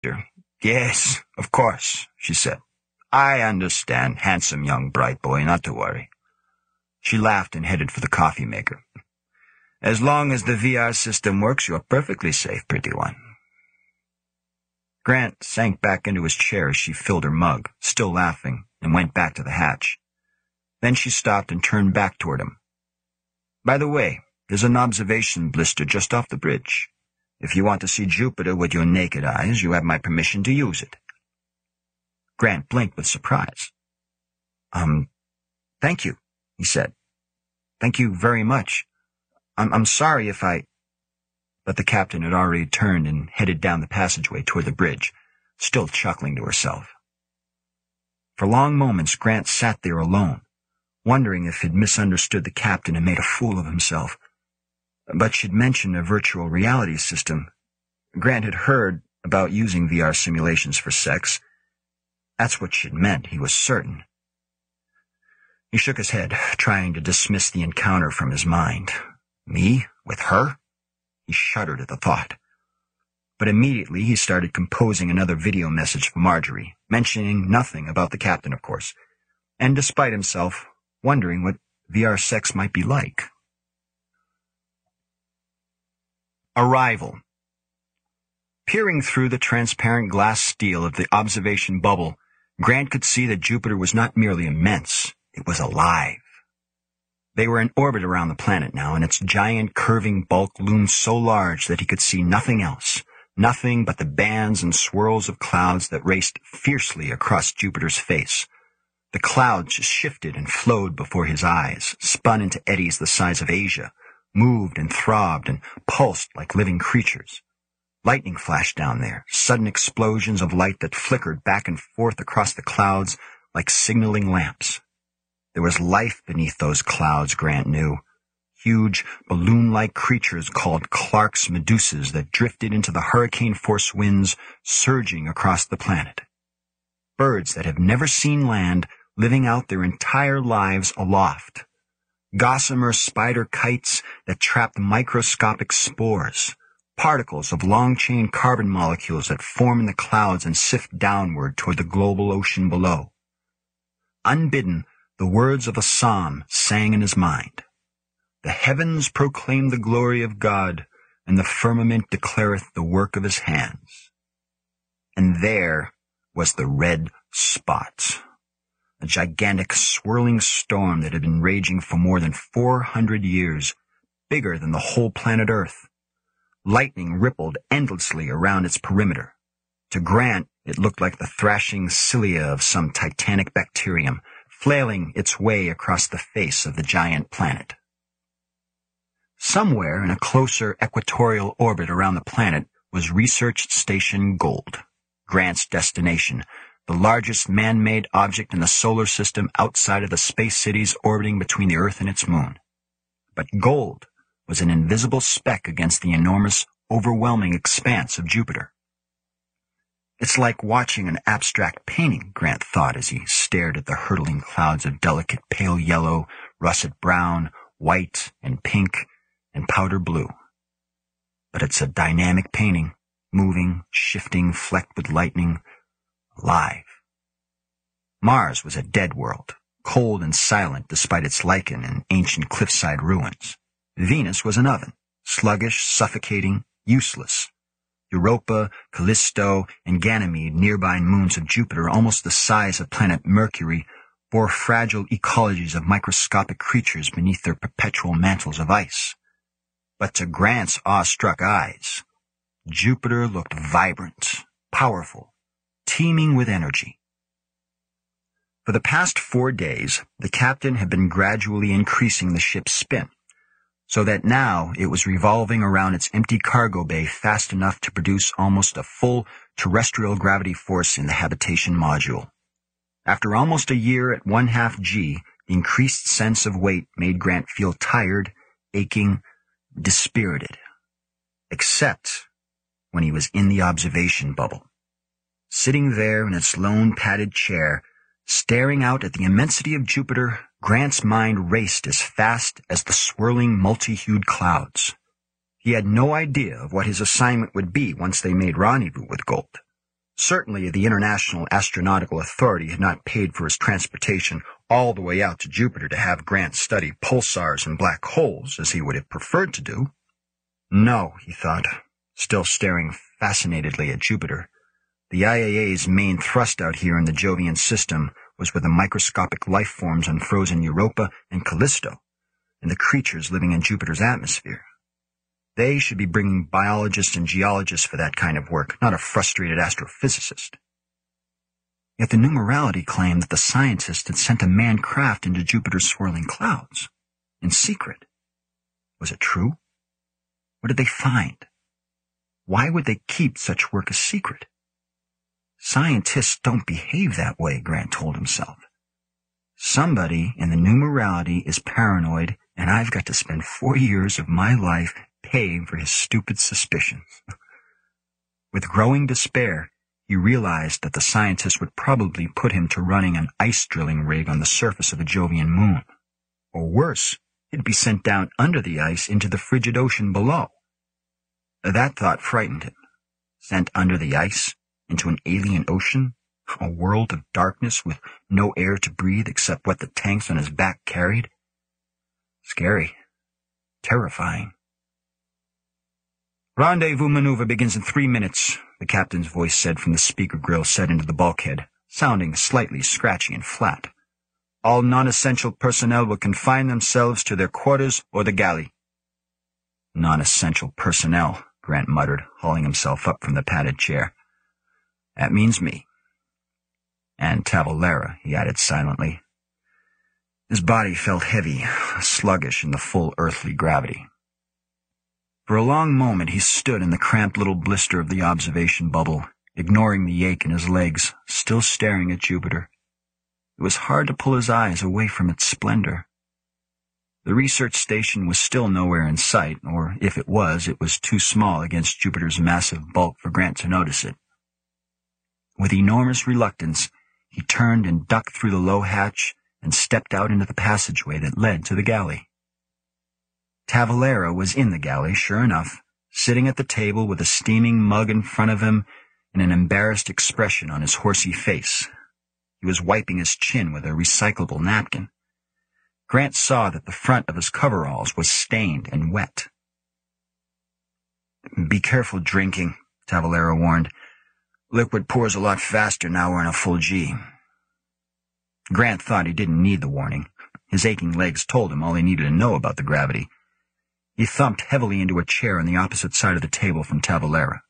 "Yes, of course," she said. "I understand, handsome young bright boy, not to worry." She laughed and headed for the coffee maker. "As long as the VR system works, you're perfectly safe, pretty one." Grant sank back into his chair as she filled her mug, still laughing, and went back to the hatch. Then she stopped and turned back toward him. "By the way, there's an observation blister just off the bridge. If you want to see Jupiter with your naked eyes, you have my permission to use it." Grant blinked with surprise. Thank you," he said. "Thank you very much. I'm sorry if I—" But the captain had already turned and headed down the passageway toward the bridge, still chuckling to herself. For long moments Grant sat there alone, wondering if he'd misunderstood the captain and made a fool of himself. But she'd mentioned a virtual reality system. Grant had heard about using VR simulations for sex. That's what she'd meant, he was certain. He shook his head, trying to dismiss the encounter from his mind. Me? With her? He shuddered at the thought. But immediately he started composing another video message for Marjorie, mentioning nothing about the captain, of course, and despite himself, wondering what VR sex might be like. Arrival. Peering through the transparent glass steel of the observation bubble, Grant could see that Jupiter was not merely immense, it was alive. They were in orbit around the planet now, and its giant curving bulk loomed so large that he could see nothing else, nothing but the bands and swirls of clouds that raced fiercely across Jupiter's face. The clouds shifted and flowed before his eyes, spun into eddies the size of Asia, moved and throbbed and pulsed like living creatures. Lightning flashed down there, sudden explosions of light that flickered back and forth across the clouds like signaling lamps. There was life beneath those clouds, Grant knew. Huge, balloon-like creatures called Clark's Medusas that drifted into the hurricane-force winds surging across the planet. Birds that have never seen land, living out their entire lives aloft. Gossamer spider kites that trapped microscopic spores. Particles of long-chain carbon molecules that form in the clouds and sift downward toward the global ocean below. Unbidden, the words of a psalm sang in his mind. The heavens proclaim the glory of God, and the firmament declareth the work of his hands. And there was the red spot, a gigantic swirling storm that had been raging for more than 400 years, bigger than the whole planet Earth. Lightning rippled endlessly around its perimeter. To Grant, it looked like the thrashing cilia of some titanic bacterium, flailing its way across the face of the giant planet. Somewhere in a closer equatorial orbit around the planet was Research Station Gold, Grant's destination, the largest man-made object in the solar system outside of the space cities orbiting between the Earth and its moon. But Gold was an invisible speck against the enormous, overwhelming expanse of Jupiter. It's like watching an abstract painting, Grant thought as he stared at the hurtling clouds of delicate pale yellow, russet brown, white, and pink, and powder blue. But it's a dynamic painting, moving, shifting, flecked with lightning, alive. Mars was a dead world, cold and silent despite its lichen and ancient cliffside ruins. Venus was an oven, sluggish, suffocating, useless. Europa, Callisto, and Ganymede, nearby moons of Jupiter, almost the size of planet Mercury, bore fragile ecologies of microscopic creatures beneath their perpetual mantles of ice. But to Grant's awestruck eyes, Jupiter looked vibrant, powerful, teeming with energy. For the past 4 days, the captain had been gradually increasing the ship's spin, so that now it was revolving around its empty cargo bay fast enough to produce almost a full terrestrial gravity force in the habitation module. After almost a year at 1/2 G, the increased sense of weight made Grant feel tired, aching, dispirited. Except when he was in the observation bubble. Sitting there in its lone padded chair, staring out at the immensity of Jupiter, Grant's mind raced as fast as the swirling multi-hued clouds. He had no idea of what his assignment would be once they made rendezvous with Gold. Certainly the International Astronautical Authority had not paid for his transportation all the way out to Jupiter to have Grant study pulsars and black holes, as he would have preferred to do. No, he thought, still staring fascinatedly at Jupiter. The IAA's main thrust out here in the Jovian system was with the microscopic life forms on frozen Europa and Callisto, and the creatures living in Jupiter's atmosphere. They should be bringing biologists and geologists for that kind of work, not a frustrated astrophysicist. Yet the numerality claimed that the scientists had sent a manned craft into Jupiter's swirling clouds, in secret. Was it true? What did they find? Why would they keep such work a secret? Scientists don't behave that way, Grant told himself. Somebody in the numerality is paranoid, and I've got to spend 4 years of my life paying for his stupid suspicions. With growing despair, he realized that the scientists would probably put him to running an ice drilling rig on the surface of a Jovian moon. Or worse, he'd be sent down under the ice into the frigid ocean below. That thought frightened him. Sent under the ice, into an alien ocean, a world of darkness with no air to breathe except what the tanks on his back carried. Scary. Terrifying. "Rendezvous maneuver begins in 3 minutes, the captain's voice said from the speaker grill set into the bulkhead, sounding slightly scratchy and flat. "All non-essential personnel will confine themselves to their quarters or the galley." "Non-essential personnel," Grant muttered, hauling himself up from the padded chair. "That means me. And Tavalera," he added silently. His body felt heavy, sluggish in the full earthly gravity. For a long moment he stood in the cramped little blister of the observation bubble, ignoring the ache in his legs, still staring at Jupiter. It was hard to pull his eyes away from its splendor. The research station was still nowhere in sight, or if it was too small against Jupiter's massive bulk for Grant to notice it. With enormous reluctance, he turned and ducked through the low hatch and stepped out into the passageway that led to the galley. Tavalera was in the galley, sure enough, sitting at the table with a steaming mug in front of him and an embarrassed expression on his horsey face. He was wiping his chin with a recyclable napkin. Grant saw that the front of his coveralls was stained and wet. "Be careful drinking," Tavalera warned. "Liquid pours a lot faster now we're in a full G." Grant thought he didn't need the warning. His aching legs told him all he needed to know about the gravity. He thumped heavily into a chair on the opposite side of the table from Tavalera.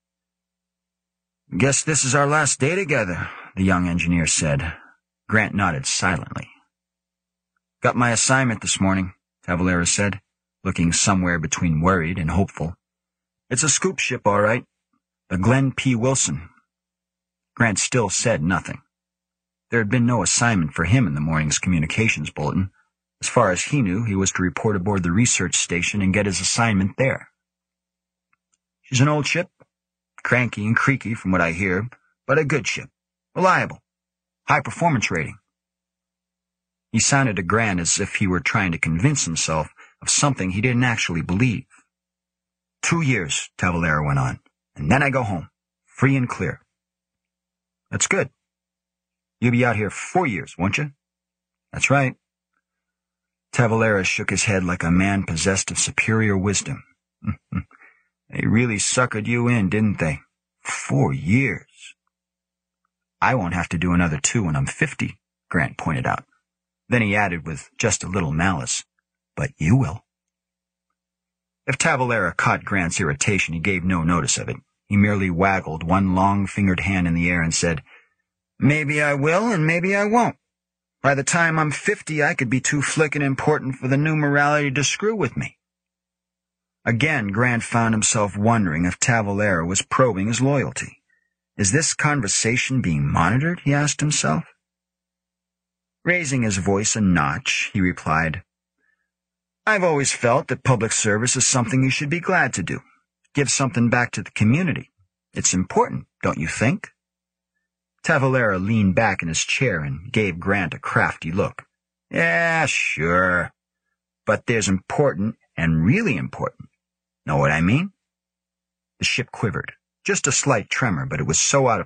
"Guess this is our last day together," the young engineer said. Grant nodded silently. "Got my assignment this morning," Tavalera said, looking somewhere between worried and hopeful. "It's a scoop ship, all right. The Glenn P. Wilson." Grant still said nothing. There had been no assignment for him in the morning's communications bulletin. As far as he knew, he was to report aboard the research station and get his assignment there. "She's an old ship, cranky and creaky from what I hear, but a good ship, reliable, high performance rating." He sounded to Grant as if he were trying to convince himself of something he didn't actually believe. 2 years, Tavalera went on, "and then I go home, free and clear." "That's good. You'll be out here 4 years, won't you?" "That's right." Tavalera shook his head like a man possessed of superior wisdom. "They really suckered you in, didn't they? 4 years." "I won't have to do another 2 when I'm 50, Grant pointed out. Then he added with just a little malice, "But you will." If Tavalera caught Grant's irritation, he gave no notice of it. He merely waggled one long-fingered hand in the air and said, "Maybe I will and maybe I won't. By the time I'm 50, I could be too flickin' important for the numerality to screw with me." Again, Grant found himself wondering if Tavalera was probing his loyalty. Is this conversation being monitored, he asked himself. Raising his voice a notch, he replied, "I've always felt that public service is something you should be glad to do. Give something back to the community. It's important, don't you think?" Tavalera leaned back in his chair and gave Grant a crafty look. "Yeah, sure. But there's important and really important. Know what I mean?" The ship quivered. Just a slight tremor, but it was so out of